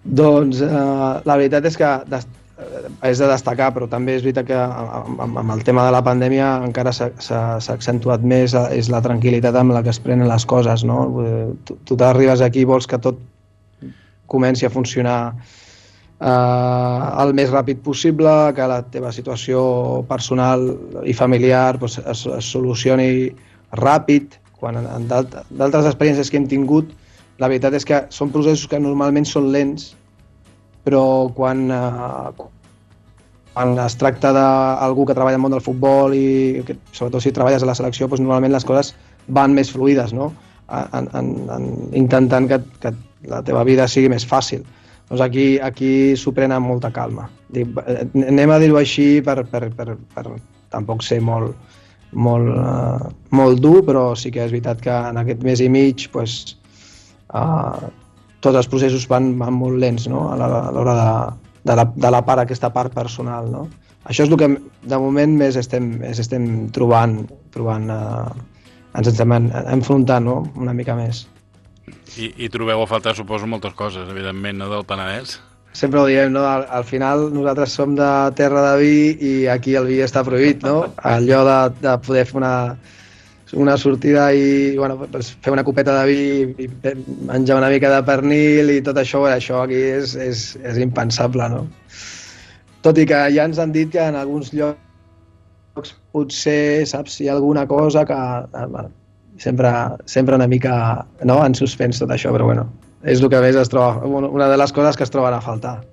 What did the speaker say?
Doncs la veritat és que és de destacar, però també és veritat que amb el tema de la pandèmia encara s'ha accentuat més, és la tranquil·litat amb la que es prenen les coses, no? Tu t'arribes aquí i vols que tot comenci a funcionar el més ràpid possible, que la teva situació personal i familiar doncs, es solucioni ràpid. Quan en d'altres experiències que hem tingut, la veritat és que són processos que normalment són lents, però quan es tracta d'algú que treballa al món del futbol i que, sobretot si treballes a la selecció, doncs normalment les coses van més fluides, no? Intentant que la teva vida sigui més fàcil. Doncs aquí s'ho pren amb molta calma. Anem a dir-ho així per tampoc ser molt dur, però sí que és veritat que en aquest mes i mig doncs, tots els processos van molt lents, no? A l'hora de la part, aquesta part personal, no? Això és el que de moment més estem trobant, ens estem enfrontant, no? Una mica més. I trobeu a faltar, suposo, moltes coses, evidentment, no, del Penedès? Sempre ho diem, no? Al final nosaltres som de terra de vi i aquí el vi està prohibit, no? Allò de poder fer una sortida i bueno, fer una copeta de vi i menjar una mica de pernil i tot això, això aquí és impensable, no? Tot i que ja ens han dit que en alguns llocs potser, saps, hi ha alguna cosa que sempre una mica, no, en suspens tot això, però bueno, és el que més es troba, una de les coses que es troben a faltar.